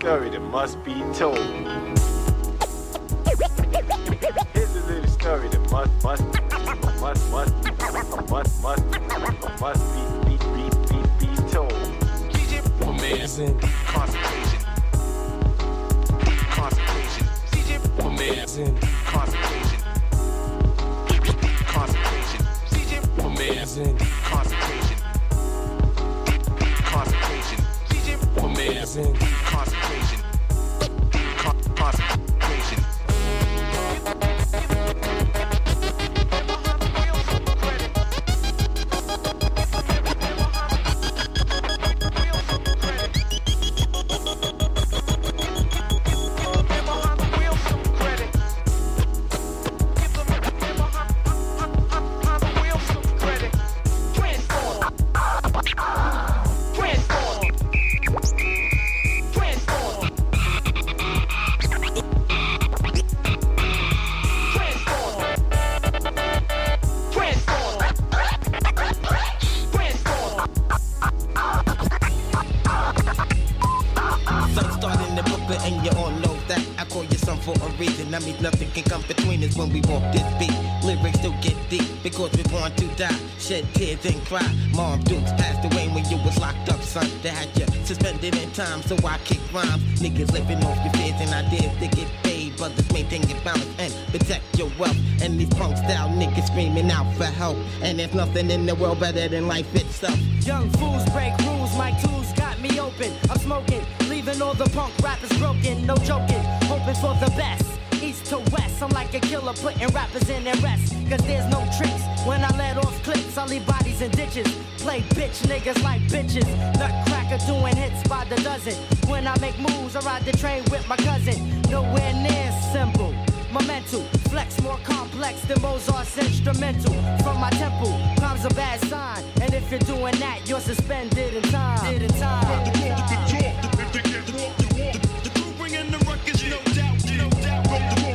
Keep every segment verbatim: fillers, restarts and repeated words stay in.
story that must be told. Here's a little story that must, must, must, must, must, must, must be, be, be, be, be told. My man's in concentration. Concentration. My man's in concentration. Concentration. My man's in concentration. Concentration. My man's in concentration. Con- concentration. I mean nothing can come between us when we walk this beat. Lyrics still get deep because we're born to die. Shed tears and cry. Mom Dukes passed away when you was locked up, son. They had you suspended in time, so I kick rhymes. Niggas living off your fears and ideas to get paid. Brothers maintain your balance and protect your wealth. And these punk style niggas screaming out for help. And there's nothing in the world better than life itself. Young fools break rules, my tools got me open. I'm smoking, leaving all the punk rappers broken. No joking, hoping for the best. East to west, I'm like a killer putting rappers in their rest. Cause there's no tricks when I let off clips. I leave bodies in ditches. Play bitch niggas like bitches. Nutcracker doing hits by the dozen. When I make moves, I ride the train with my cousin. Nowhere near simple. My mental flex more complex than Mozart's instrumental. From my temple, crime's a bad sign. And if you're doing that, you're suspended in time. Did in time. The crew bringing the ruckus, no doubt, no doubt.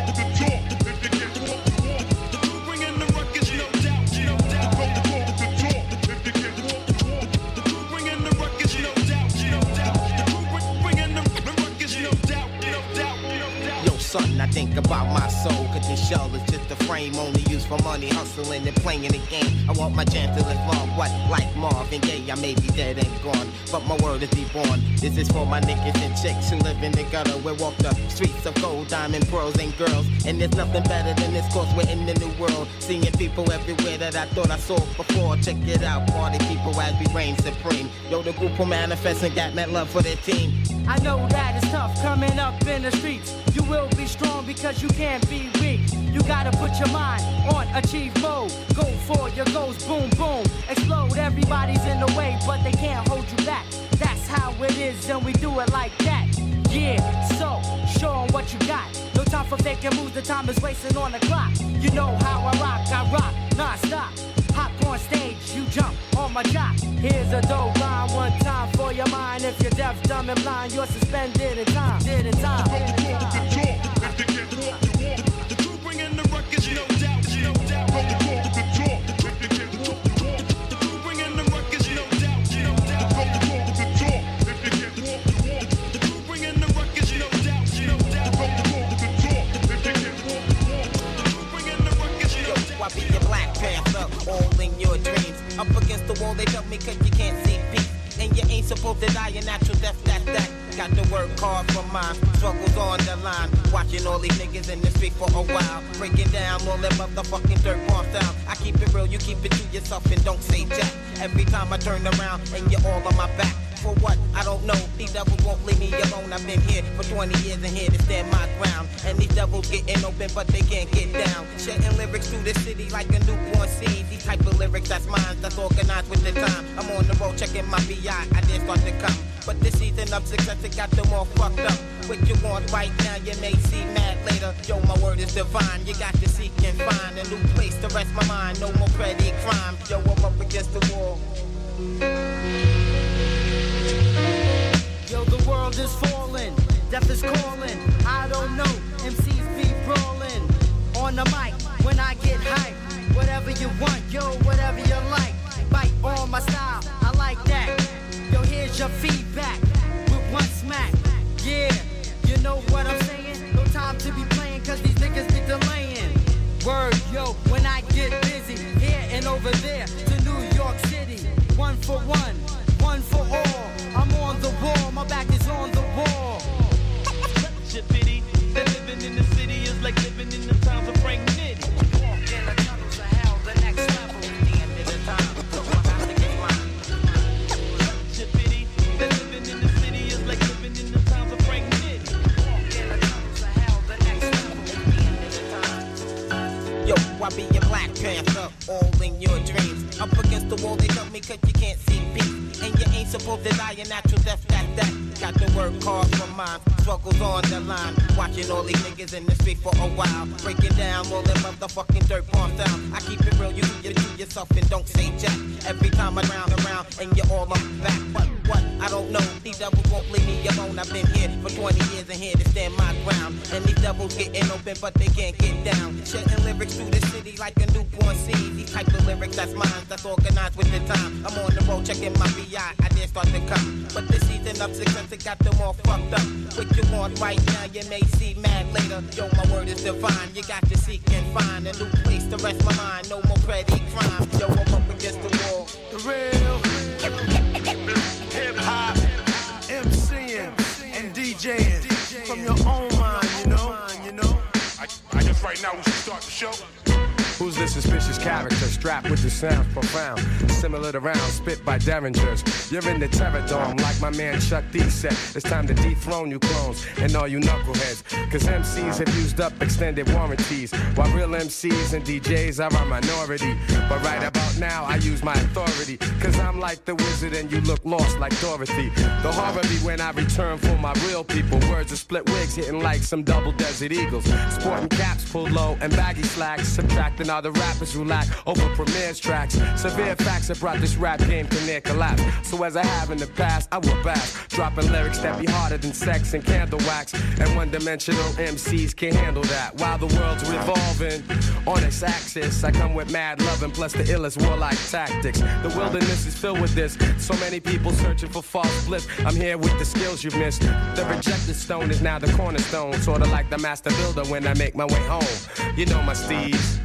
Something I think about my soul, cause this shell is just a frame only used for money, hustling and playing the game. I want my chance to live long, what, like Marvin Gaye. I may be dead and gone, but my word is reborn. This is for my niggas and chicks who live in the gutter. We walk the streets of gold, diamond, pearls, and girls. And there's nothing better than this, cause we're in the new world. Seeing people everywhere that I thought I saw before. Check it out, party people as we reign supreme. Yo, the group will manifest and got that love for their team. I know that it's tough coming up in the streets. You will be strong because you can't be weak. You gotta put your mind on achieve mode. Go for your goals, boom, boom. Explode, everybody's in the way, but they can't hold you back. That's how it is, and we do it like that. Yeah, so, show 'em what you got. No time for faking moves, the time is wasting on the clock. You know how I rock, I rock, non-stop. Hop on stage, you jump on my jock. Here's a dope line, one time for your mind. If you're deaf, dumb, and blind, you're suspended in time. Did in time. The crew bringing the ruckus, no doubt, no doubt. The crew bringing the ruckus, no doubt, no doubt. The crew bringing the ruckus, no doubt, no doubt. I be your Black Panther, all in your dreams. Up against the wall, they tell me cause you can't see peace. And you ain't supposed to die a natural death, that's that. Got to work hard for mine, struggles on the line. Watching all these niggas in the street for a while. Breaking down all them motherfucking dirt bomb sound. I keep it real, you keep it to yourself and don't say jack. Every time I turn around and you're all on my back. For what? I don't know. These devils won't leave me alone. I've been here for twenty years and here to stand my ground. And these devils getting open, but they can't get down. Shedding lyrics through the city like a newborn seed. These type of lyrics, that's mine, that's organized with the time. I'm on the road checking my B I, I did start to come. But this season of success, it got them all fucked up. What you want right now, you may see mad later. Yo, my word is divine. You got to seek and find a new place to rest my mind. No more petty crime. Yo, I'm up against the wall. Yo, the world is falling, death is calling. I don't know, M Cs be brawling. On the mic, when I get hype, whatever you want, yo, whatever you like. Bite on my style, I like that. Yo, here's your feedback with one smack. Yeah. know what I'm saying? No time to be playing, cause these niggas be delaying. Word, yo, when I get busy, here and over there to New York City. One for one, one for all. I'm on the wall, my back is on the wall. Such a pity that living in the city is like living in the times of Frank Nitty. Walk in the tunnels of hell, the next level. The end of the time, so I got to get mine. Such a pity that living in the city is like living in the times of Frank Nitty. Walk in the tunnels of hell, the next level. The end of the time. Yo, I be your Black Panther, all in your dreams. Up against the wall, they tell me cause you can't see peace. And you ain't supposed to die a natural death, that, that. Got to work hard for mine, struggles on the line. Watching all these niggas in the street for a while. Breaking down all them motherfucking dirt palms down. I keep it real, you do, you do yourself and don't say jack. Every time I round around and you're all on back. What, what, I don't know, these devils won't leave me alone. I've been here for twenty years and here to stand my ground. And these devils getting open but they can't get down. Shedding lyrics through the city like a newborn seed. These type of lyrics, that's mine, that's organized with the time. I'm on the road checking my V I, I dare start to come. But the season of success, it got them all fucked up. What you want right now, you may see mad later. Yo, my word is divine, you got to seek and find a new place to rest my mind. No more petty crime, yo, I'm up against the wall. The real hip-hop MCing and DJing from your own mind, you know. I, I guess right now we should start the show. Who's this suspicious character strapped with the sounds profound? Similar to rounds spit by derringers. You're in the terror dome like my man Chuck D said. It's time to dethrone you clones and all you knuckleheads. Cause M Cs have used up extended warranties, while real M Cs and D Js are a minority. But right about now I use my authority, cause I'm like the wizard and you look lost like Dorothy. The horror be when I return for my real people. Words of split wigs hitting like some double desert eagles. Sporting caps pulled low and baggy slacks, subtracting all the rappers who lack over Premier's tracks. Severe facts have brought this rap game to near collapse. So as I have in the past, I will back, dropping lyrics that be harder than sex and candle wax. And one-dimensional M Cs can't handle that. While the world's revolving on its axis, I come with mad loving plus the illest warlike tactics. The wilderness is filled with this. So many people searching for false bliss. I'm here with the skills you've missed. The rejected stone is now the cornerstone, sorta like the master builder when I make my way home. You know my steeds.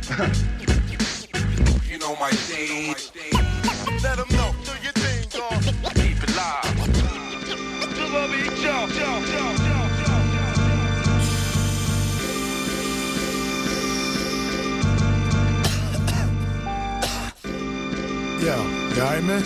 You know my stage. Let them know, do your thing, dog. Keep it live. Yo, you alright, man?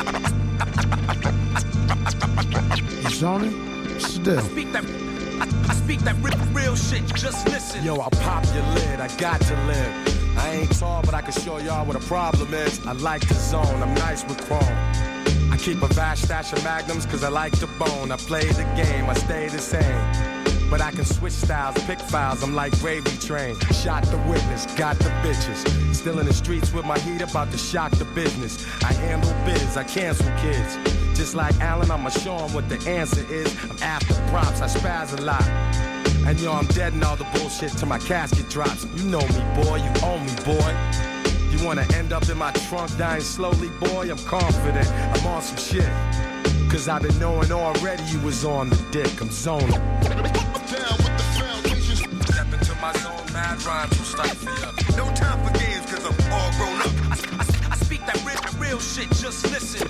You zoning? What's the deal? I speak that, I, I speak that real, real shit, just listen. Yo, I'll pop your lid, I got to live. I ain't tall, but I can show y'all what a problem is. I like the zone, I'm nice with chrome. I keep a vast stash of magnums cause I like the bone. I play the game, I stay the same. But I can switch styles, pick files, I'm like gravy train. Shot the witness, got the bitches. Still in the streets with my heat about to shock the business. I handle biz, I cancel kids. Just like Allen, I'ma show 'em what the answer is. I'm after props, I spaz a lot. And yo, I'm dead in all the bullshit till my casket drops. You know me, boy, you own me, boy. You wanna end up in my trunk dying slowly, boy? I'm confident, I'm on some shit. Cause I've been knowing already you was on the dick, I'm zoning. Down with the foundation. Step into my zone, mad rhymes will stifle ya. No time for games cause I'm all grown up. I, I, I speak that real, real shit, just listen.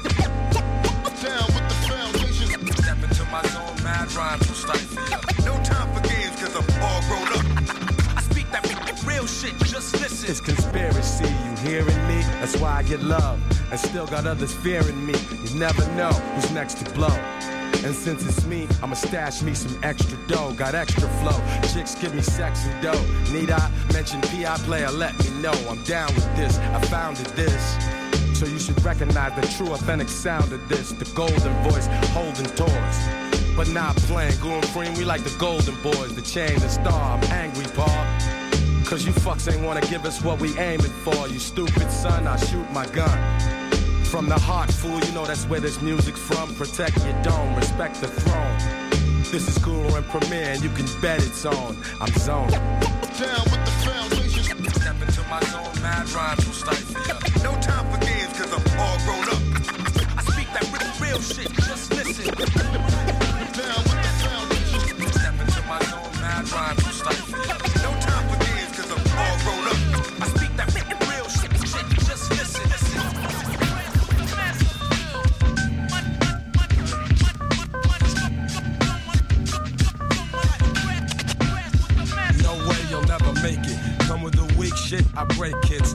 Down with the foundation. Step into my zone, mad rhymes will stifle ya. No time for games cause I'm all grown up. I speak that real shit, just listen. It's conspiracy, you hearing me? That's why I get love, and still got others fearing me. You never know who's next to blow. And since it's me, I'ma stash me some extra dough. Got extra flow, chicks give me sex and dough. Need I mention P I player? Let me know, I'm down with this, I founded this. So you should recognize the true authentic sound of this. The golden voice holding toys, but not playing. Going free, we like the golden boys. The chain, the star, I'm angry, Paul. Cause you fucks ain't wanna give us what we aiming for. You stupid son, I shoot my gun. From the heart, fool, you know that's where this music's from. Protect your dome, respect the throne. This is Guru and Premier, and you can bet it's on. I'm zoned. Down with the foundation. Step into my zone, mad rhymes will stifle ya. No time for games cause I'm all grown up. I speak that real, real shit, just listen. Down with the foundation. Step into my zone.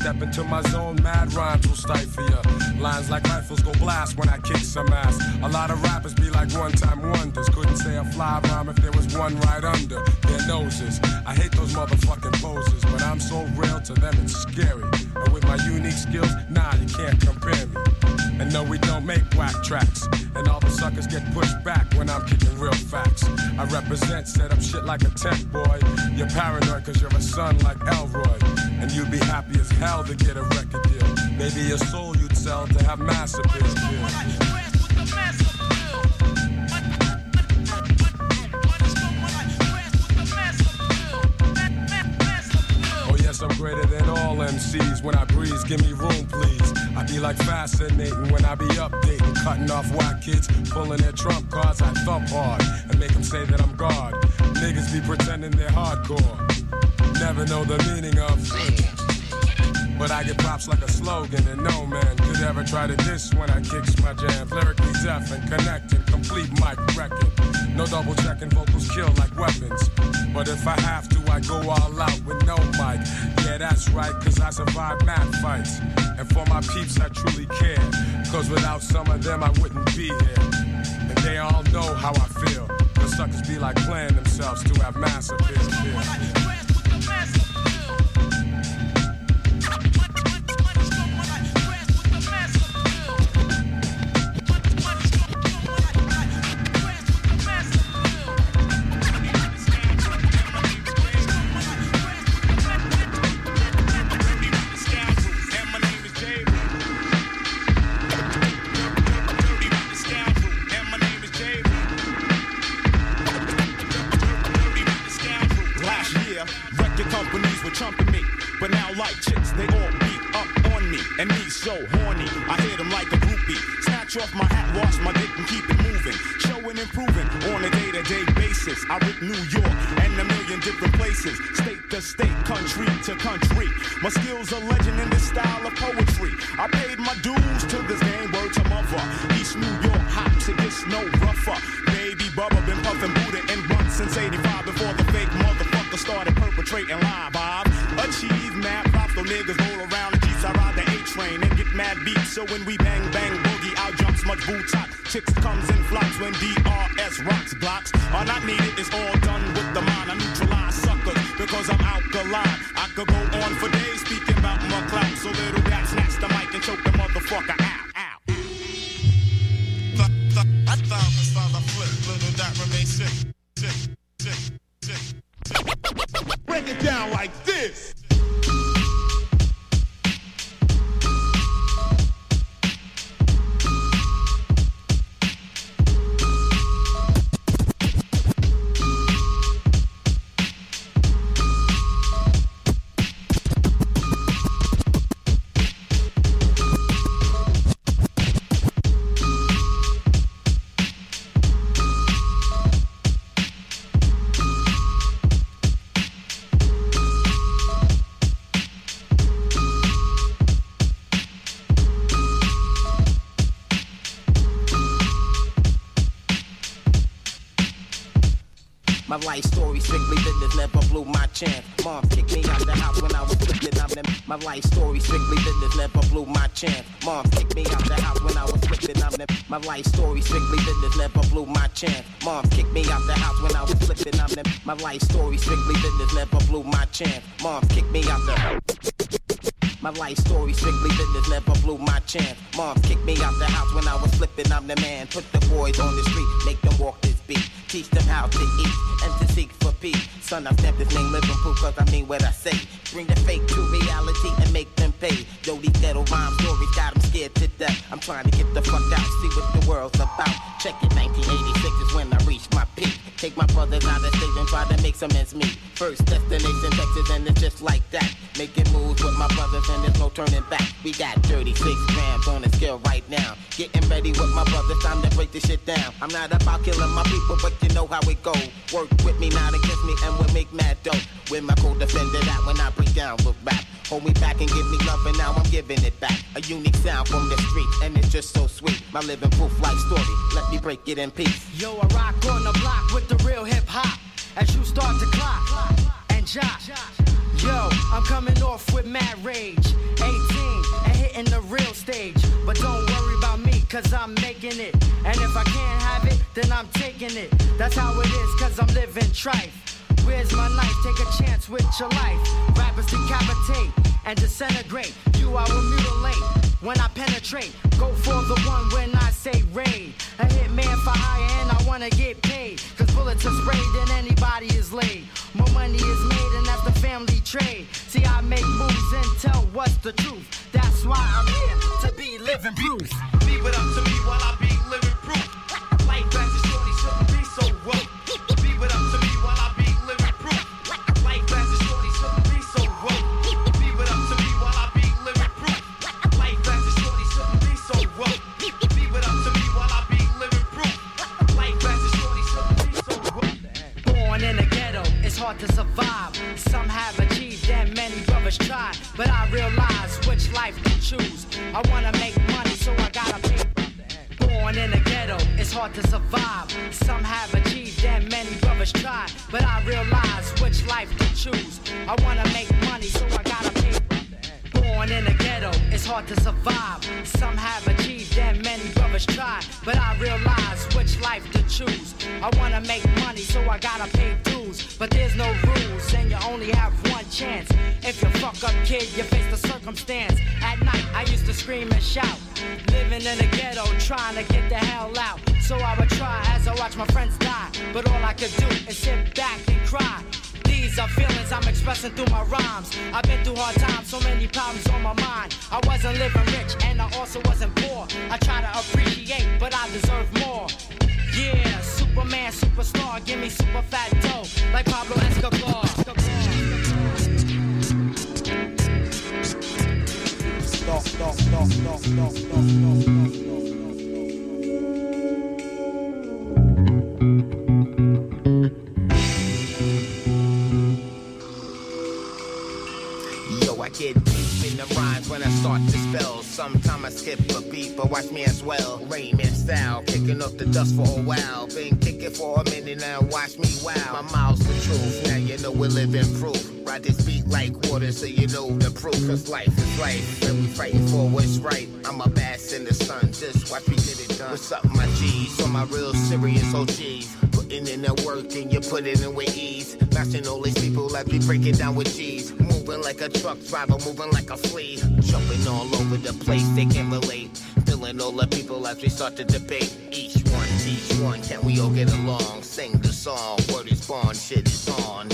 step into my zone, mad rhymes will stifle ya. Lines like rifles go blast when I kick some ass. A lot of rappers be like one-time wonders. Couldn't say a fly rhyme if there was one right under their noses. I hate those motherfucking poses, but I'm so real to them it's scary. And with my unique skills, nah, you can't compare me. And no, we don't make whack tracks. And all the suckers get pushed back when I'm kicking real facts. I represent, set up shit like a tent, boy. You're paranoid cause you're a son like Elroy. And you'd be happy as hell to get a record deal. Maybe your soul you'd sell to have mass appeal. I'm greater than all M Cs. When I breeze, give me room, please. I be like fascinating when I be updating, cutting off white kids, pulling their trump cards. I thump hard and make them say that I'm God. Niggas be pretending they're hardcore, never know the meaning of. But I get props like a slogan, and no man could ever try to diss when I kicks my jams. Lyrically deaf and connecting, complete mic record. No double checking, vocals kill like weapons. But if I have to, I go all out with no mic. Yeah, that's right, cause I survive mad fights. And for my peeps, I truly care. Cause without some of them, I wouldn't be here. And they all know how I feel. The suckers be like playing themselves to have mass appeal. Off my hat, wash my dick and keep it moving. Showing and proving on a day-to-day basis. I rip New York and a million different places. State to state, country to country. My skills are legend in this style of poetry. I paid my dues to this game, word to mother. East New York hops, it gets no rougher. Baby Bubba been puffin' Buddha and blunt since eighty-five before the fake motherfucker started perpetrating live. I've achieved mad props, though niggas roll around the Jeeps. I ride the A-train and get mad beats. So when we bang, bang, boogie, out jumps much boots hot. Chicks comes in flocks when D R S rocks. Glocks are not needed, it's all done with the mind. I neutralize suckers because I'm alkaline. I could go on for days speaking about my clout. So little rap snatch the mic and choke the motherfucker out, out. I thought as far as I flip, little dot remains sick, sick, sick, sick, sick. Break it down like this. My life story strictly business, never blew my chance. Mom kicked me out the house when I was fifteen. I'm the, my life story strictly business, never blew my chance. Mom kicked me out the house when I was fifteen. I'm the, my life story strictly business, never blew my chance. Mom kicked me out the house when I was flipping. I'm the, my life story strictly business, never blew my chance. Mom kicked me out the house. My life story strictly business, never blew my chance. Mom kicked me out the house when I was flipping. I'm the man. Put the boys on the street, make them walk this beat. Teach them how to eat and to seek for peace. Son, I stamped this name living proof cause I mean what I say. Bring the fake to reality and make them pay. Yo, these ghetto rhyme stories got them scared to death. I'm trying to get the fuck out, see what the world's about. Check it, nineteen eighty-six is when I reached my peak. Take my brothers out of state and try to make some ends meet. First destination Texas and it's just like that. Making moves with my brothers and there's no turning back. We got thirty-six grams on the scale right now. Getting ready with my brothers, time to break this shit down. I'm not about killing my people, but you know how it go. Work with me, not against me, and we'll make mad dough. With my co-defender that when I break down with rap. Hold me back and give me love, and now I'm giving it back. A unique sound from the streets, and it's just so sweet. My living proof life story, let me break it in peace. Yo, I rock on the block with the real hip hop. As you start to clock and jock. Yo, I'm coming off with mad rage. eighteen and hitting the real stage. But don't worry about me, cause I'm making it. And if I can't have it, then I'm taking it. That's how it is, cause I'm living trife. Where's my knife? Take a chance with your life. Rappers decapitate and disintegrate. You I will mutilate when I penetrate. Go for the one when I say raid. A hitman for hire and I wanna get paid. Cause bullets are sprayed and anybody is laid. More money is made and that's the family trade. See, I make moves and tell what's the truth. That's why I'm here to be living proof. Leave it up to me while I be living proof. Life back to shorty shouldn't be so rough. Leave it up to me while I be living proof. Life back to shorty shouldn't be so rough. Leave it up to me while I be living proof. Life back to shorty shouldn't be so rough. Leave it up to me while I be living proof. Life back to shorty shouldn't be so rough. Born in the ghetto, it's hard to survive. Some have achieved and many brothers try. But I realize which life to choose. I wanna make money, so I gotta pay. Born in the ghetto, it's hard to survive. Some have achieved and many brothers try. But I realize which life to choose. I wanna make money, so I gotta pay. Born in the ghetto, it's hard to survive. Some have achieved and many brothers try. But I realize which life to choose. I wanna make money, so I gotta pay dues. But there's no rules, and you only have one chance. If you fuck up, kid, you face the circumstance. At night, I used to scream and shout. Living in the ghetto, trying to get the hell out. So I would try as I watch my friends die. But all I could do is sit back and cry. These are feelings I'm expressing through my rhymes. I've been through hard times, so many problems on my mind. I wasn't living rich, and I also wasn't poor. I try to appreciate, but I deserve more. Yeah, Superman, superstar, give me super fat dough, like Pablo Escobar. Stop, stop, stop, stop, stop, stop, stop. I get deep in the rhymes when I start to spell. Sometimes I skip a beat, but watch me as well. Rain in style, kicking up the dust for a while. Been kicking for a minute now, watch me wow. My mouth's the truth, now you know we're living proof. Ride this beat like water so you know the proof. Cause life is life, and we fighting for what's right. I'm a bass in the sun, just watch me get it done. What's up my G's, on my real serious O Gs. Putting in the work and you put it in with ease. Matching all these people as we break it down with G's. Moving like a truck driver, moving like a flea. Jumping all over the place, they can relate. Feeling all the people as we start to debate. Each one, each one, can we all get along? Sing the song, word is born, shit is on.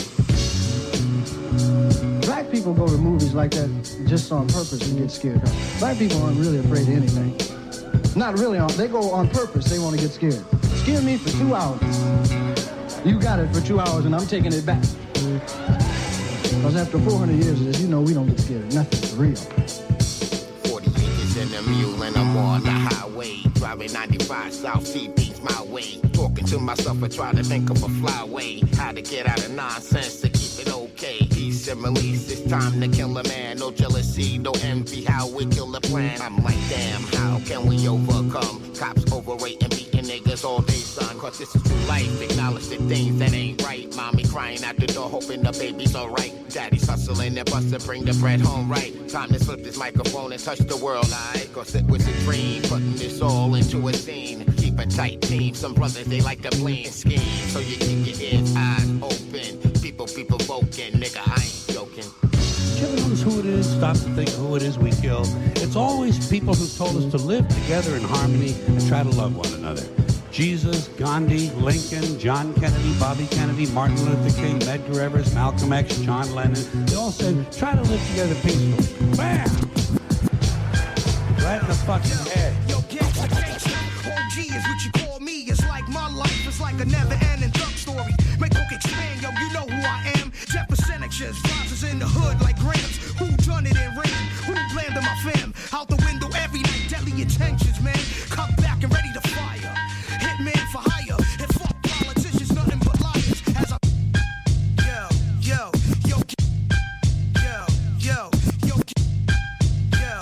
Black people go to movies like that just on purpose and get scared. Black people aren't really afraid of anything. Not really on, they go on purpose, they want to get scared. Scare me for two hours. You got it for two hours and I'm taking it back. Because after four hundred years of this, you know we don't get scared of nothing for real. forty acres in a mule and I'm on the highway. Driving ninety-five south, sea beats my way. Talking to myself and trying to think of a flyway. How to get out of nonsense to keep it okay. Peace and release, it's time to kill a man. No jealousy, no envy, how we kill the plan. I'm like, damn, how can we overcome? Cops overrate and beating niggas all day, son. Cause this is true life, acknowledge the things that ain't right. Mommy crying at the door, hoping the baby's alright. Daddy's hustling and bustin', bring the bread home right. Time to flip this microphone and touch the world, alright? Cause it was a dream, putting this all into a scene. Keep a tight team, some brothers they like to play and scheme. So you keep your ears, eyes open. People, people voting, nigga, I ain't joking. You ever notice who it is? Stop to think who it is we kill. It's always people who told us to live together in harmony and try to love one another. Jesus, Gandhi, Lincoln, John Kennedy, Bobby Kennedy, Martin Luther King, Medgar Evers, Malcolm X, John Lennon. They all said, try to live together peacefully. Bam! Right in the fucking head. Yo, gangsta, gangsta. O G is what you call me. It's like my life. It's like a never-ending duck story. Make hook expand, yo, you know who I am. Jet percentages, rises in the hood like grams. Who done it in rain? Who blamed my fam? Out the window every night, deadly intentions, man. Cut back and ready to fire. Hitman for hire. And fuck politicians, nothing but liars. As I yo, yo, yo, yo, yo, yo, yo,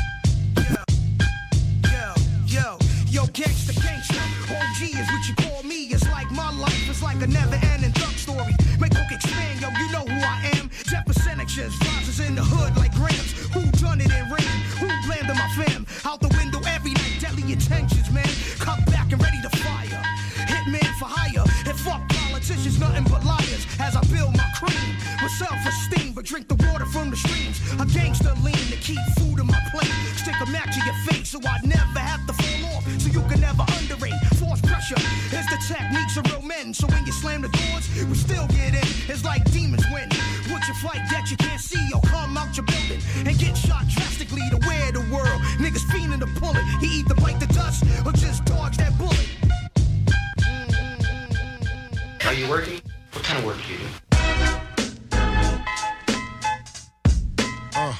yo, yo, yo, gangsta, gangsta. O G is what you call me. It's like my life. It's like a never-ending duck story. Make hook expand, yo, you know who I am. Jet percentages, smack to your face, so I never have to fall off, so you can never underrate. Force pressure is the techniques of real men, so when you slam the doors, we still get in. It's like demons win. What's your flight that you can't see, or come out your building and get shot drastically to wear the world. Niggas fiending to pull it. He either bite the dust or just dodge that bullet. Are you working? What kind of work do you do? Uh.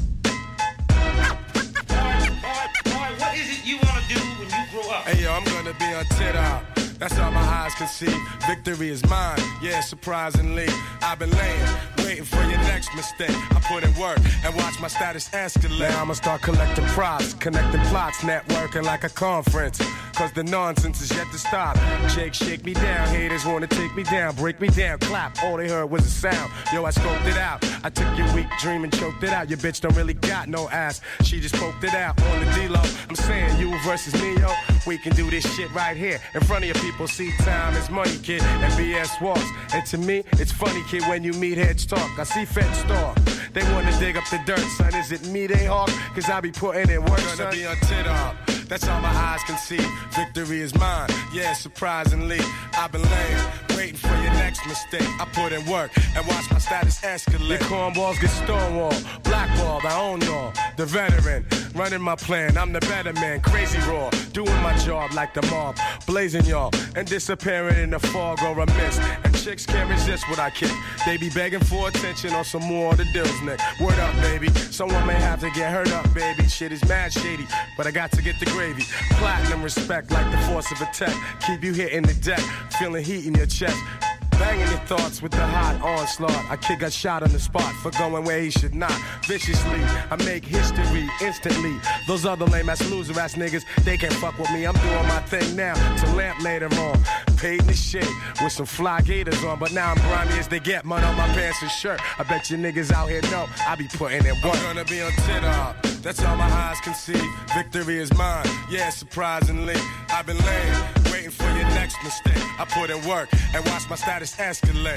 What is it you want to do when you grow up? Hey yo, I'm gonna be on Twitter. That's all my eyes can see. Victory is mine. Yeah, surprisingly, I've been laying, waiting for your next mistake. I put in work and watch my status escalate. Now I'ma start collecting props, connecting plots, networking like a conference. Cause the nonsense is yet to stop. Jake, shake me down. Haters wanna take me down, break me down, clap. All they heard was a sound. Yo, I scoped it out. I took your weak dream and choked it out. Your bitch don't really got no ass. She just poked it out on the D-Lo. I'm saying you versus me, yo. We can do this shit right here in front of your people. See, time is money, kid, and B S walks. And to me, it's funny, kid, when you meet heads talk. I see feds talk. They wanna dig up the dirt, son. Is it me they hawk? Cause I be putting in work, son. Gonna be on tit-up. That's all my eyes can see. Victory is mine. Yeah, surprisingly, I've been laying, waiting for your next mistake. I put in work and watch my status escalate. Your cornballs get stonewalled, blackballed. I own y'all. The veteran, running my plan. I'm the better man. Crazy raw, doing my job like the mob, blazing y'all and disappearing in the fog or a mist. And chicks can't resist what I kick. They be begging for attention on some more of the deals, Nick. Word up, baby. Someone may have to get hurt up, baby. Shit is mad shady, but I got to get the gravy. Platinum respect like the force of a tech. Keep you hitting the deck, feeling heat in your chest. Banging your thoughts with the hot onslaught. A kid got shot on the spot for going where he should not. Viciously, I make history instantly. Those other lame ass loser ass niggas, they can't fuck with me. I'm doing my thing now to lamp later on. Paid in the shit with some fly gators on, but now I'm grimy as they get. Mud on my pants and shirt. I bet you niggas out here know I be putting in work. I'm gonna be on Twitter. That's all my eyes can see. Victory is mine. Yeah, surprisingly, I've been laying, waiting for your next mistake. I put in work and watch my status escalate.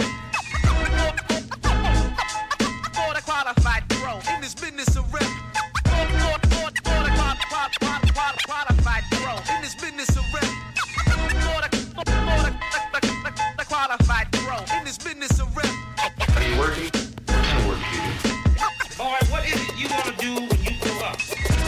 For the qualified pro in this business of rap. For the qualified pro in this business of rap. For the qualified pro in this business of rap. Are you working? What kind of work do you do? Alright, what is it you want to do when you grow up?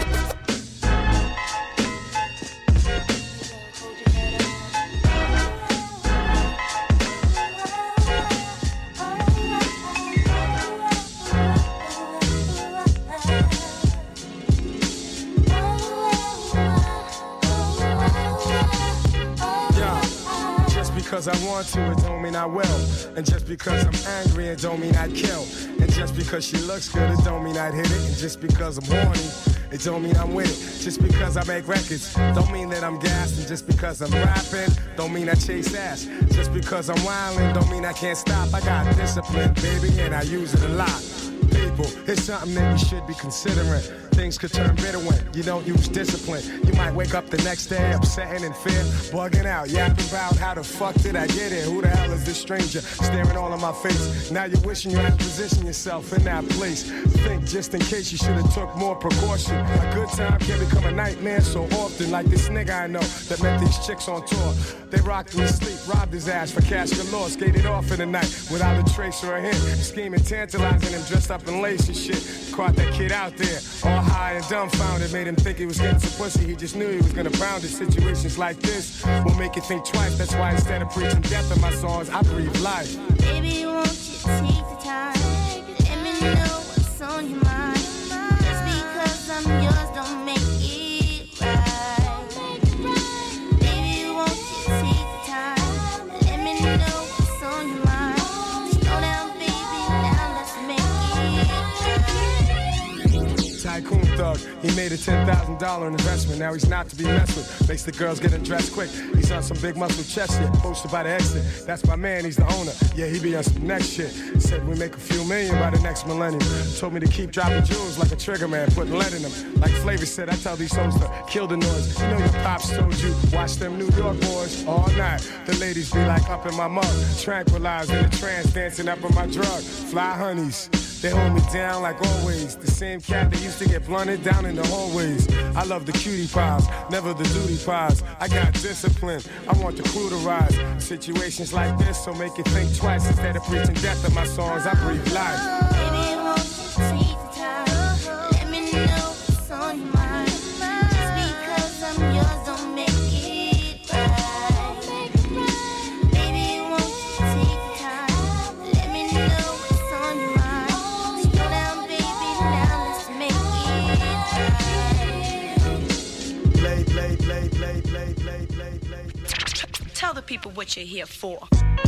Because I want to, it don't mean I will. And just because I'm angry, it don't mean I'd kill. And just because she looks good, it don't mean I'd hit it. And just because I'm horny, it don't mean I'm with it. Just because I make records, don't mean that I'm gassed. And just because I'm rapping, don't mean I chase ass. Just because I'm wildin', don't mean I can't stop. I got discipline, baby, and I use it a lot. People, it's something that you should be considering. Things could turn bitter when you don't use discipline. You might wake up the next day upsetting in fear, bugging out, yapping about how the fuck did I get here? Who the hell is this stranger staring all in my face? Now you're wishing you had positioned yourself in that place. Think just in case you should have took more precaution. A good time can become a nightmare so often. Like this nigga I know that met these chicks on tour. They rocked him to sleep, robbed his ass for cash galore, skated off in the night without a trace or a hint. Scheming, tantalizing him, dressed up in lace and shit. Caught that kid out there, all high and dumbfounded. Made him think he was getting some pussy, he just knew he was gonna pound it. Situations like this will make you think twice. That's why instead of preaching death in my songs, I breathe life. Baby, won't you take the time? Let me know what's on your mind. Just because I'm yours don't make it right. Baby, won't you take the time? Let me know what's on your mind. Slow down, baby, now let's make it. Tycoon thug, he made a ten thousand dollars investment. Now he's not to be messed with. Makes the girls get undressed quick. He's on some big muscle chest shit, posted by the exit. That's my man, he's the owner. Yeah, he be on some next shit. Said we make a few million by the next millennium. Told me to keep dropping jewels like a trigger man, putting lead in them. Like Flavor said, I tell these hoes to kill the noise. You know your pops told you, watch them New York boys all night. The ladies be like up in my mug, tranquilized in a trance, dancing up in my drug. Fly honeys. They hold me down like always. The same cat that used to get blunted down in the hallways. I love the cutie pies, never the duty pies. I got discipline, I want the crew to rise. Situations like this, so make you think twice. Instead of preaching death in my songs, I breathe life. Baby, won't you take the time? Let me know what's on your mind. Just because I'm yours don't make it right. Baby, won't you take the time? Let me know what's on your mind. Slow down, baby, now let's make it right. Play, play, play, play, play, play, play, play. Tell the people what you're here for.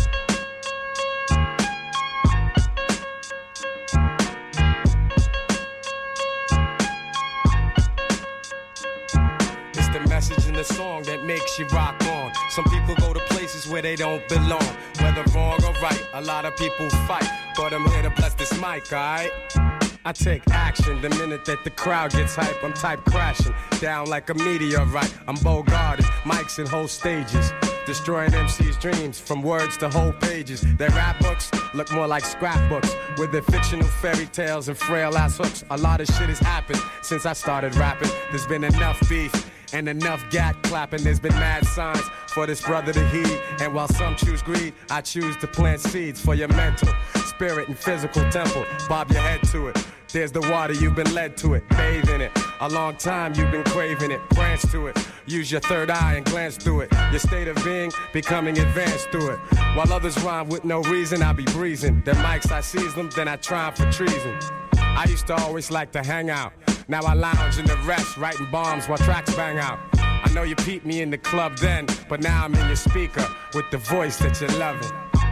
It's the message in the song that makes you rock on. Some people go to places where they don't belong. Whether wrong or right, a lot of people fight. But I'm here to bless this mic, alright? I take action the minute that the crowd gets hype. I'm type crashing down like a meteorite. I'm Bogarted, mics and whole stages. Destroying M C's dreams from words to whole pages. Their rap books look more like scrapbooks with their fictional fairy tales and frail ass hooks. A lot of shit has happened since I started rapping. There's been enough beef and enough gat clapping. There's been mad signs for this brother to heed. And while some choose greed, I choose to plant seeds for your mental, spirit, and physical temple. Bob your head to it. There's the water, you've been led to it. Bathe in it. A long time you've been craving it. Branch to it. Use your third eye and glance through it. Your state of being becoming advanced through it. While others rhyme with no reason, I be breezing. Their mics, I seize them, then I try 'em for treason. I used to always like to hang out. Now I lounge in the rest, writing bombs while tracks bang out. I know you peeped me in the club then, but now I'm in your speaker with the voice that you're loving.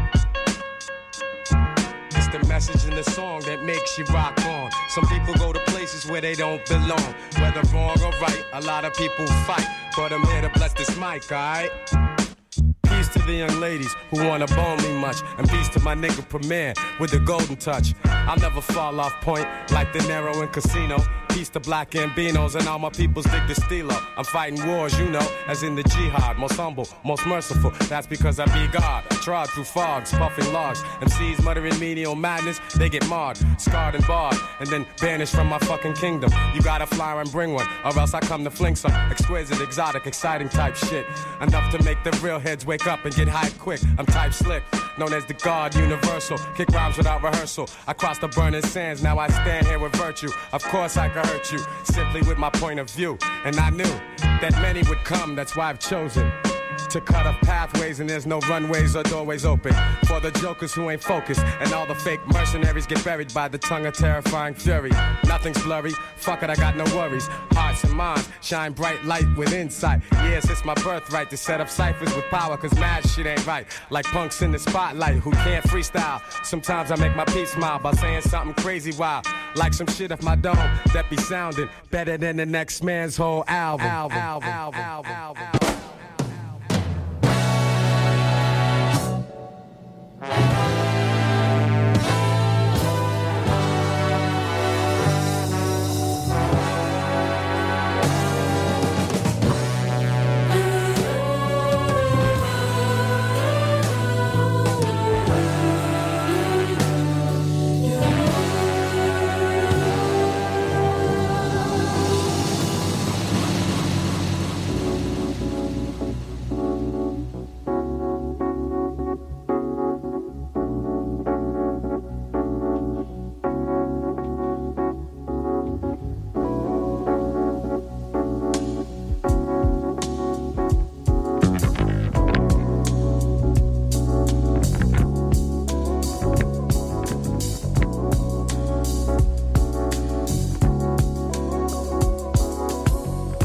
It's the message in the song that makes you rock on. Some people go to places where they don't belong. Whether wrong or right, a lot of people fight. But I'm here to bless this mic, alright? Peace to the young ladies who wanna bone me much. And peace to my nigga Premier with the golden touch. I'll never fall off point like De Niro in Casino. Peace to black Gambinos and all my peoples dig the stilo. I'm fighting wars, you know, as in the jihad. Most humble, most merciful, that's because I be God. Trod through fogs, puffing logs. M Cs muttering menial madness, they get marred, scarred and barred, and then banished from my fucking kingdom. You gotta fly and bring one, or else I come to fling some exquisite, exotic, exciting type shit. Enough to make the real heads wake up and get hyped quick. I'm type slick, known as the God Universal. Kick rhymes without rehearsal. I crossed the burning sands, now I stand here with virtue. Of course I could hurt you, simply with my point of view. And I knew that many would come, that's why I've chosen to cut up pathways, and there's no runways or doorways open for the jokers who ain't focused, and all the fake mercenaries get buried by the tongue of terrifying fury. Nothing's blurry, fuck it, I got no worries. Hearts and minds shine bright light with insight. Yes, it's my birthright to set up ciphers with power, cause mad shit ain't right. Like punks in the spotlight who can't freestyle. Sometimes I make my peace smile by saying something crazy wild, like some shit off my dome that be sounding better than the next man's whole album. album, album, album, album, album.